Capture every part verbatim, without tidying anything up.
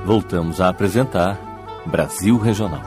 voltamos a apresentar Brasil Regional.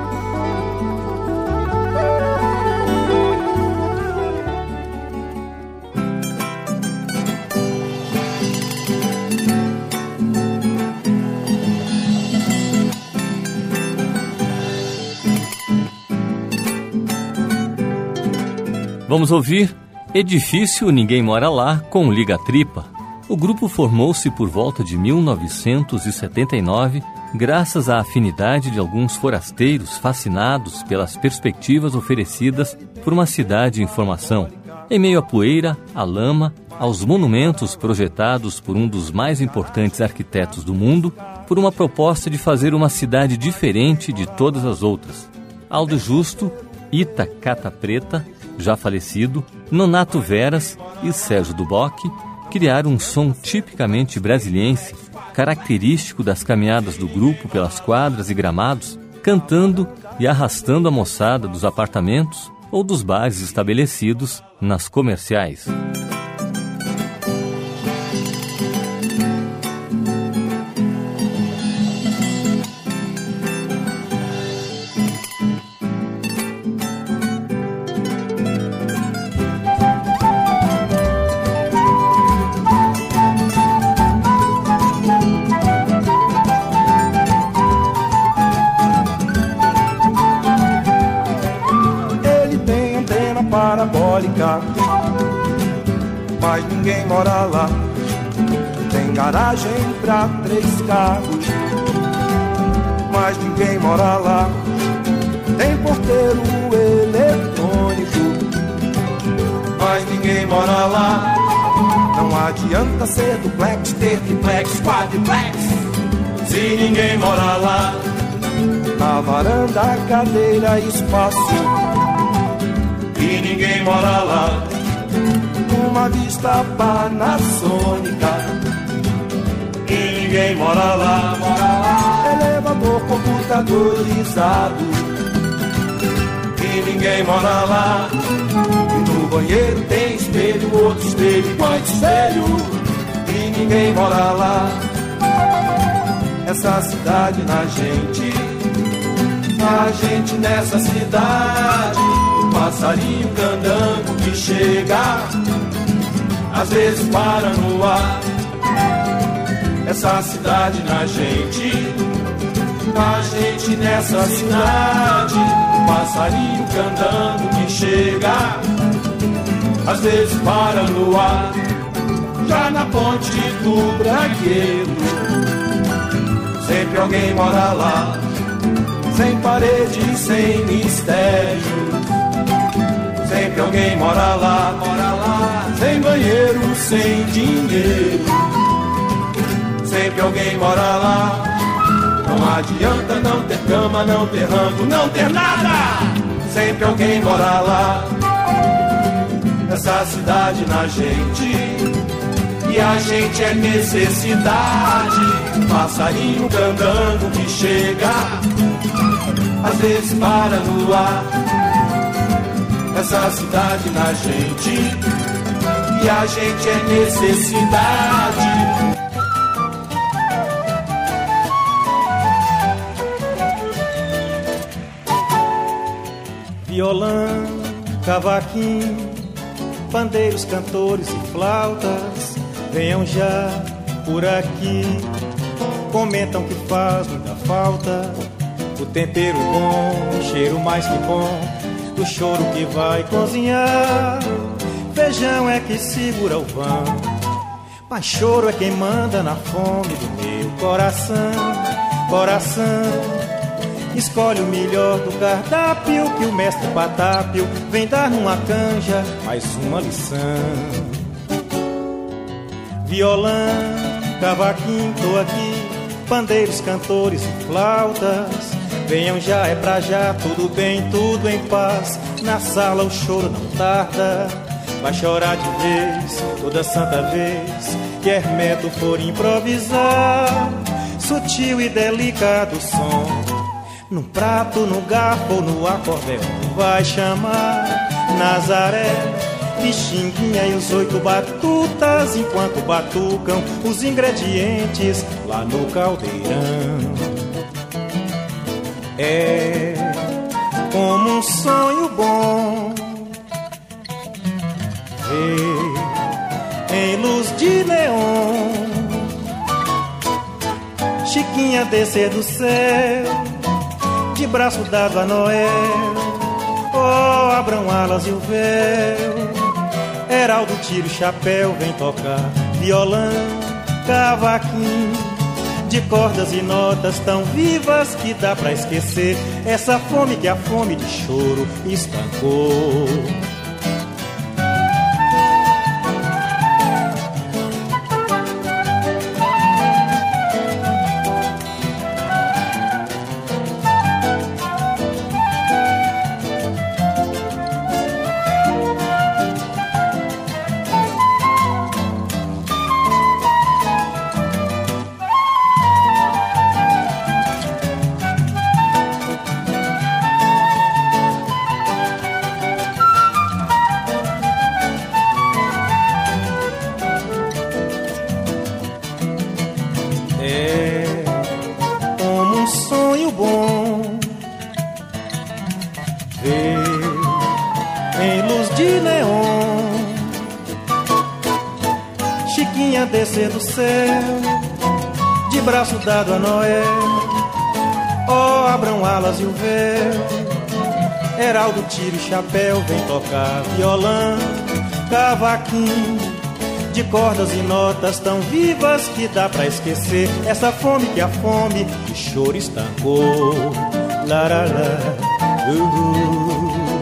Vamos ouvir Edifício Ninguém Mora Lá, com Liga Tripa. O grupo formou-se por volta de mil novecentos e setenta e nove, graças à afinidade de alguns forasteiros fascinados pelas perspectivas oferecidas por uma cidade em formação, em meio à poeira, à lama, aos monumentos projetados por um dos mais importantes arquitetos do mundo, por uma proposta de fazer uma cidade diferente de todas as outras. Aldo Justo, Ita Cata Preta, já falecido, Nonato Veras e Sérgio Duboc criaram um som tipicamente brasiliense, característico das caminhadas do grupo pelas quadras e gramados, cantando e arrastando a moçada dos apartamentos ou dos bares estabelecidos nas comerciais. Parabólica, mas ninguém mora lá. Tem garagem pra três carros, mas ninguém mora lá. Tem porteiro eletrônico, mas ninguém mora lá. Não adianta ser duplex, ter triplex, quadriplex, se ninguém mora lá. Na varanda, cadeira, espaço, e ninguém mora lá. Uma vista panasônica, e ninguém mora lá. Elevador computadorizado, e ninguém mora lá. E no banheiro tem espelho, outro espelho, quanto espelho, e ninguém mora lá. Essa cidade na gente, a gente nessa cidade. Passarinho cantando que chega, às vezes para no ar. Essa cidade na gente, a gente nessa cidade. Passarinho cantando que chega, às vezes para no ar. Já na ponte do Bragueiro, sempre alguém mora lá. Sem parede, sem mistério, sempre alguém mora lá, mora lá. Sem banheiro, sem dinheiro, sempre alguém mora lá. Não adianta não ter cama, não ter rango, não ter nada, sempre alguém mora lá. Essa cidade na gente, e a gente é necessidade. Passarinho cantando que chega, às vezes para no ar. Essa cidade na gente, e a gente é necessidade. Violão, cavaquinho, pandeiros, cantores e flautas, venham já por aqui. Comentam que faz muita falta o tempero bom, o cheiro mais que bom do choro que vai cozinhar. Feijão é que segura o vão, mas choro é quem manda na fome do meu coração. Coração, escolhe o melhor do cardápio, que o mestre Patápio vem dar numa canja mais uma lição. Violão, cavaquinho, tô aqui, pandeiros, cantores e flautas, venham já, é pra já, tudo bem, tudo em paz. Na sala o choro não tarda, vai chorar de vez, toda santa vez que Hermeto for improvisar. Sutil e delicado som, no prato, no garfo ou no acordeão, vai chamar Nazaré pixinguinha e os oito batutas, enquanto batucam os ingredientes lá no caldeirão. É como um sonho bom ver em luz de neon Chiquinha descer do céu, de braço dado a Noel. Oh, abram alas e o véu, Heraldo tira o chapéu, vem tocar violão, cavaquinho, de cordas e notas tão vivas que dá pra esquecer essa fome que a fome de choro estancou. Descer do céu, de braço dado a Noel. Oh, abram alas e o véu, Heraldo tira o chapéu, vem tocar violão, cavaquinho, de cordas e notas tão vivas que dá pra esquecer essa fome que a fome de choro estancou. Laralá, uh-uh.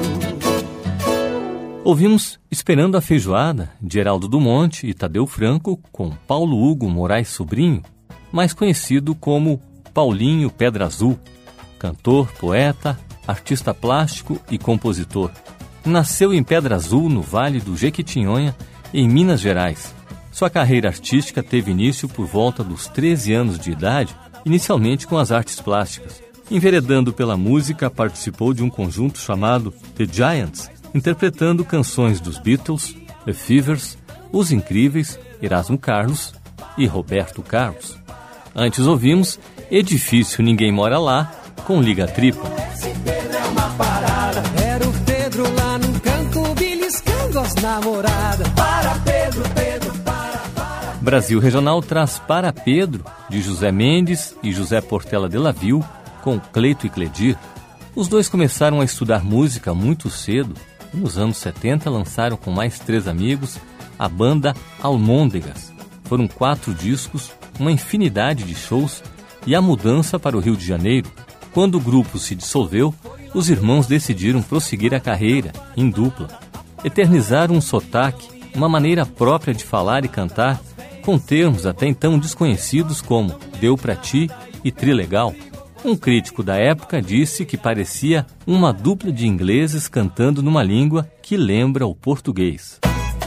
Ouvimos Esperando a Feijoada, de Heraldo do Monte e Tadeu Franco, com Paulo Hugo Moraes Sobrinho, mais conhecido como Paulinho Pedra Azul, cantor, poeta, artista plástico e compositor. Nasceu em Pedra Azul, no Vale do Jequitinhonha, em Minas Gerais. Sua carreira artística teve início por volta dos treze anos de idade, inicialmente com as artes plásticas. Enveredando pela música, participou de um conjunto chamado The Giants, interpretando canções dos Beatles, The Fevers, Os Incríveis, Erasmo Carlos e Roberto Carlos. Antes ouvimos Edifício Ninguém Mora Lá, com Liga Tripa. Esse Pedro é uma parada. Era o Pedro lá no canto, beliscando as namoradas. Para Pedro, Pedro, para, para. Brasil Regional traz Para Pedro, de José Mendes e José Portela de Laville, com Cleito e Cledir. Os dois começaram a estudar música muito cedo. Nos anos setenta, lançaram com mais três amigos a banda Almôndegas. Foram quatro discos, uma infinidade de shows e a mudança para o Rio de Janeiro. Quando o grupo se dissolveu, os irmãos decidiram prosseguir a carreira, em dupla. Eternizaram um sotaque, uma maneira própria de falar e cantar, com termos até então desconhecidos como Deu Pra Ti e Trilegal. Um crítico da época disse que parecia uma dupla de ingleses cantando numa língua que lembra o português.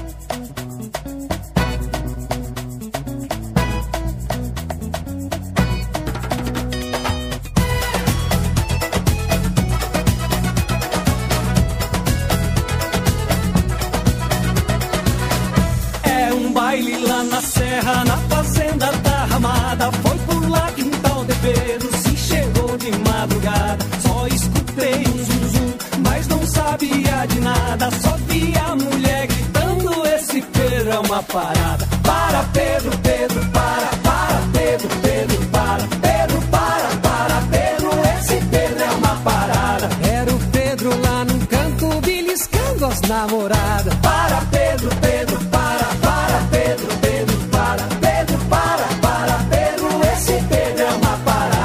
É um baile lá na serra, na fazenda da Ramada. Foi por lá quintal de Pedro, de madrugada, só escutei um zum zum, mas não sabia de nada, só vi a mulher gritando, esse Pedro é uma parada. Para Pedro, Pedro, para, para Pedro, Pedro, para, Pedro, para, para Pedro, esse Pedro é uma parada. Era o Pedro lá num canto, beliscando as namoradas. Para Pedro, Pedro, para, para Pedro, Pedro, para, Pedro, para, para Pedro, esse Pedro é uma parada.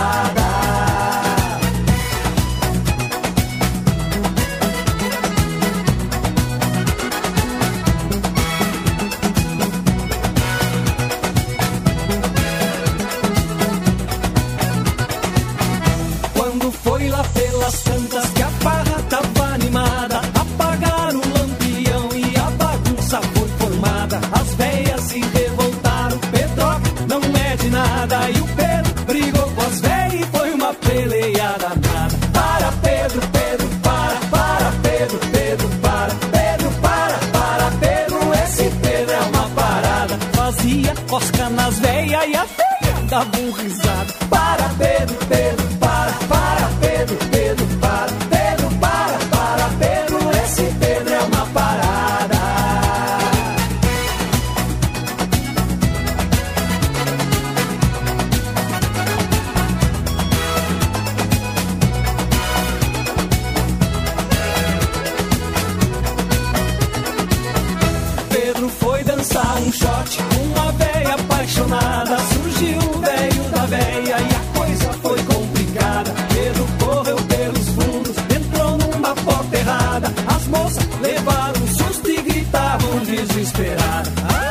Pelas tantas que a farra tava animada, apagaram o lampião e a bagunça foi formada. As véias se revoltaram, Pedro não mede nada, e o Pedro brigou com as véias e foi uma peleada nada. Para Pedro, Pedro, para, para Pedro, Pedro, para, Pedro, para, para Pedro. nas veias e a feia davam risada. Para, Pedro, Pedro, para, para, Pedro, Pedro, para, Pedro, para, para, Pedro, esse Pedro é uma parada. Pedro foi dançar um shot com uma véia apaixonada. Surgiu o velho da véia e a coisa foi complicada. Pedro correu pelos fundos, entrou numa porta errada. As moças levaram um susto e gritavam desesperadas.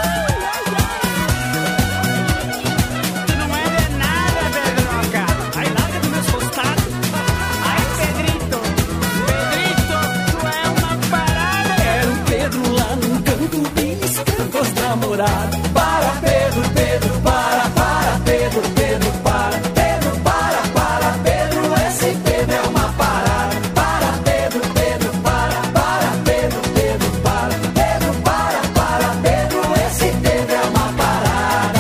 Tu não é de nada, Pedroca. Ai, larga dos meus costados. Ai, Pedrito, Pedrito, tu é uma parada. Era o Pedro lá num canto beliscando as namoradas. Para, Pedro, Pedro, para, para, Pedro, Pedro, para, Pedro, para, para, Pedro, esse Pedro é uma parada. Para, Pedro, Pedro, para, para, Pedro, Pedro, para, Pedro, para, para, Pedro, esse Pedro é uma parada.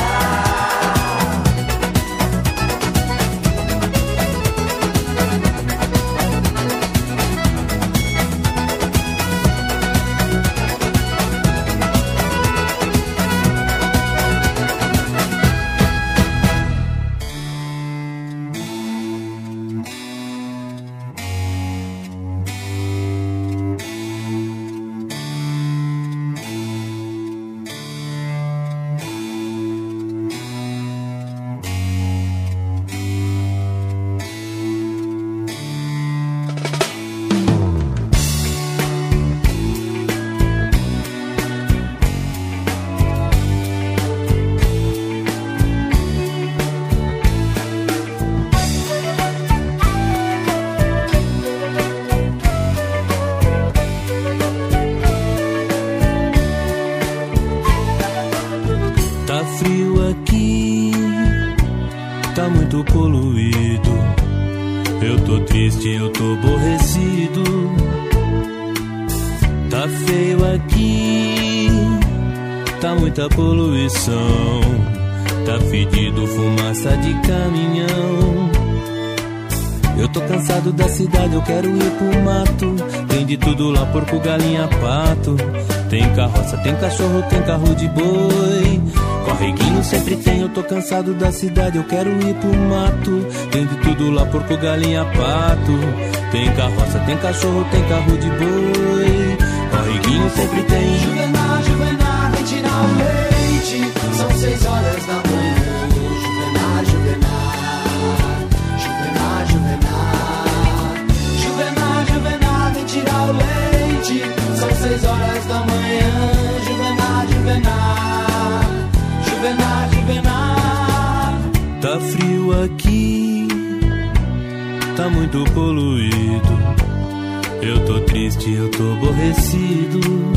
Tá frio aqui, tá muito poluído. Eu tô triste, eu tô aborrecido. Tá feio aqui, tá muita poluição. Tá fedido, fumaça de caminhão. Eu tô cansado da cidade, eu quero ir pro mato. Tem de tudo lá, porco, galinha, pato. Tem carroça, tem cachorro, tem carro de boi. Correguinho sempre tem, eu tô cansado da cidade, eu quero ir pro mato. Tem de tudo lá, porco, galinha, pato. Tem carroça, tem cachorro, tem carro de boi. Correguinho sempre tem. Juvenal, Juvenal, vem tirar o leite. São seis horas da manhã. Juvenal, Juvenal. Juvenal, Juvenal. Juvenal, Juvenal, vem tirar o leite. São seis horas da manhã. Juvenal, Juvenal. Juvenal, Juvenal. Tá frio aqui, tá muito poluído. Eu tô triste, eu tô aborrecido.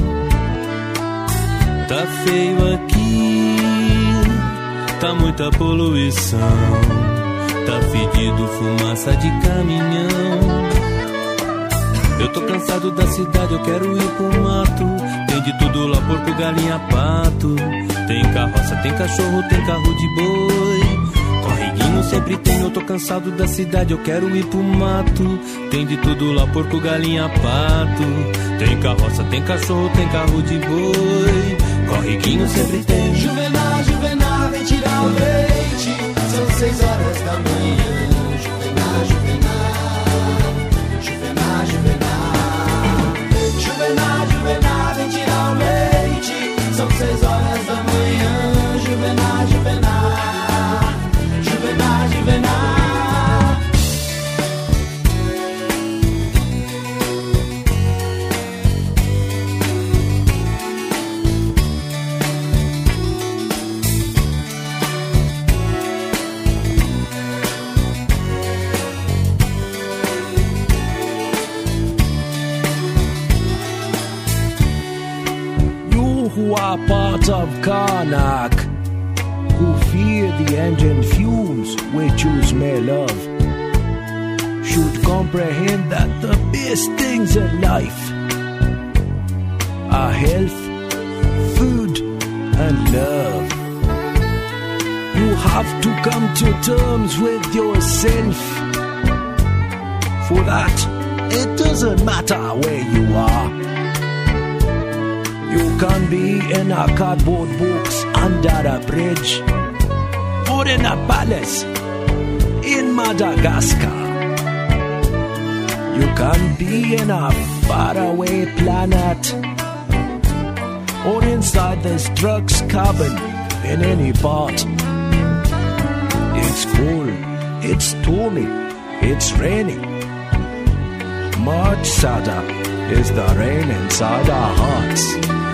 Tá feio aqui, tá muita poluição. Tá fedido, fumaça de caminhão. Eu tô cansado da cidade, eu quero ir pro mato. Tem de tudo lá, porco, galinha, pato. Tem carroça, tem cachorro, tem carro de boi. Correguinho sempre tem, eu tô cansado da cidade, eu quero ir pro mato. Tem de tudo lá, porco, galinha, pato. Tem carroça, tem cachorro, tem carro de boi. Correguinho sempre tem. Juvenal, Juvenal, vem tirar o leite. São seis horas da manhã. Juvenal, Juvenal. Juvenal, Juvenal. Juvenal, Juvenal, vem tirar o leite. São seis horas da manhã. Juvenal, Juvenal. Juvenal, Juvenal. Who are part of Karnak, who fear the engine fumes which you smell of, should comprehend that the best things in life are health, food, and love. have to come to terms with yourself. For that, it doesn't matter where you are. You can be in a cardboard box under a bridge, or in a palace in Madagascar. You can be in a faraway planet, or inside this drugs cabin in any part. It's cool, it's stormy, it's rainy. Much sadder is the rain inside our hearts.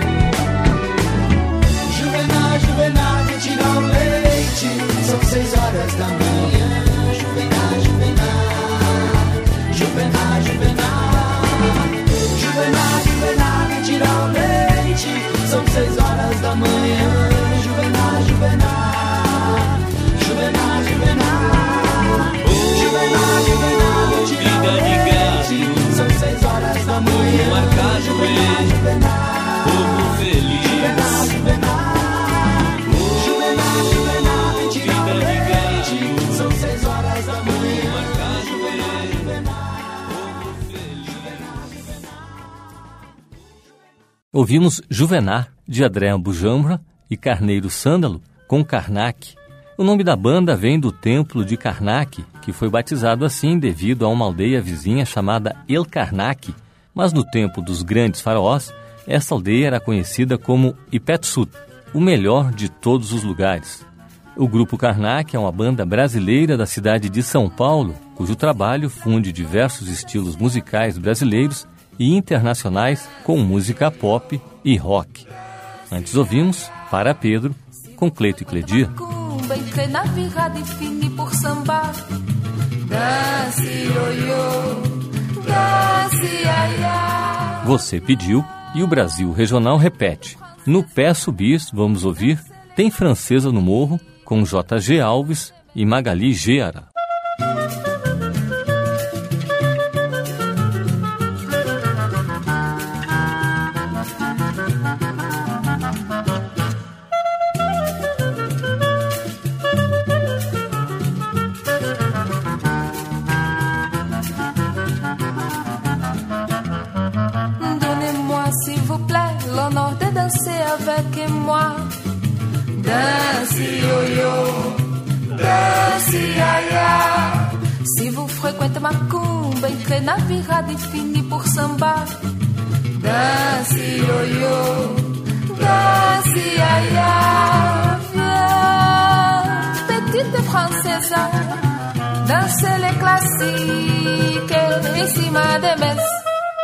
Juvenal, Juvenal, vem tirar o leite. São seis horas da manhã. Juvenal, Juvenal, Juvenal, Juvenal, Juvenal, Juvenal, vem tirar o leite. São seis horas da manhã. Juvenal, Juvenal, Juvenal, Juvenal, Juvenal, Juvenal, vem tirar o leite. São seis horas da manhã. Marcado Juvenal, em Juvenal, povo feliz. Juvenal, Juvenal, Juvenal, Juvenal, vem tirar o leite. São seis horas da manhã. Juvenal, Juvenal. Ouvimos Juvenar, de Adrien Bujamra e Carneiro Sândalo, com Karnak. O nome da banda vem do templo de Karnak, que foi batizado assim devido a uma aldeia vizinha chamada El Karnak, mas no tempo dos grandes faraós, essa aldeia era conhecida como Ipetsut, o melhor de todos os lugares. O Grupo Karnak é uma banda brasileira da cidade de São Paulo, cujo trabalho funde diversos estilos musicais brasileiros e internacionais com música pop e rock. Antes ouvimos Para Pedro, com Cleito e Cledir. Entrei na virada e fini por sambar. Dance, ioiô, dance, aiá. Você pediu e o Brasil Regional repete. No Pé Subir, vamos ouvir Tem Francesa no Morro, com J G Alves e Magali Geara. S'il vous plaît, l'honneur de danser avec moi. Danse, yo-yo, danse, aia. Si vous fréquentez ma cumba, entrez na virada e fini por sambar. Danse, yo-yo, danse, aia. Viens, petite française, danse les classiques em cima de mesa.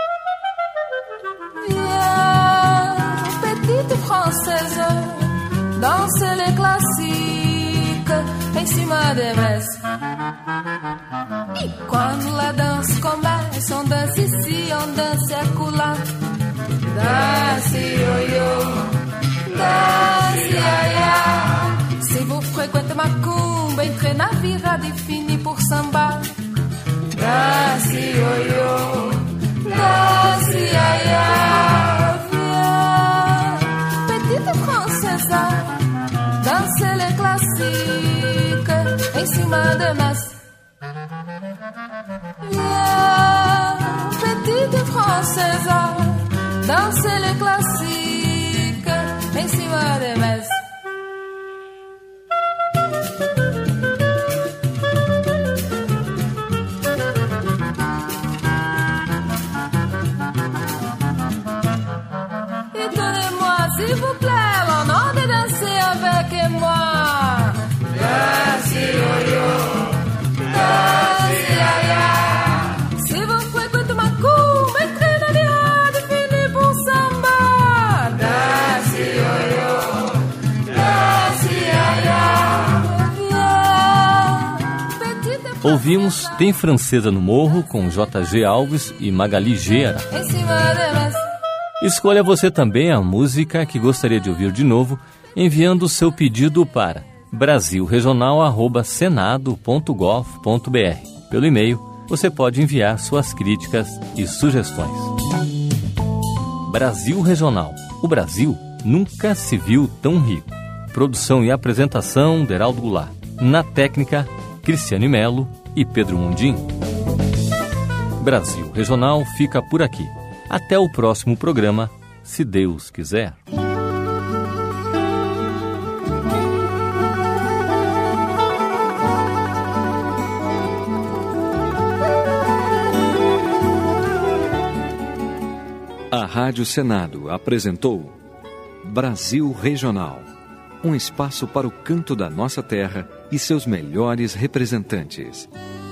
Française, danse les classiques em cima de mesa. E quando la danse começa, on danse ici, on danse acolá. Danse yo-yo, danse aia. Si vous fréquentez ma cumba, entrez na virada e fini por sambar. Danse yo-yo, danse aia. Danse les classiques em cima de mesa. Viens, petite française, danse les classiques em cima de mesa. Et donnez-moi, s'il vous plaît, l'honneur de danser avec moi. Danse, yo-yo, danse, aia. Si vous fréquentez ma cumba, entrez na virada e fini por samba. Danse, yo-yo, danse, aia. Viens, Ouvimos Tem Francesa no Morro, com J G Alves e Magali Geara. em cima de mesa. Escolha você também a música que gostaria de ouvir de novo, enviando o seu pedido para brasil regional arroba senado ponto gov ponto br. Pelo e-mail, você pode enviar suas críticas e sugestões. Brasil Regional. O Brasil nunca se viu tão rico. Produção e apresentação, Deraldo Goulart. Na técnica, Cristiane Melo e Pedro Mundim. Brasil Regional fica por aqui. Até o próximo programa, se Deus quiser. A Rádio Senado apresentou Brasil Regional, um espaço para o canto da nossa terra e seus melhores representantes.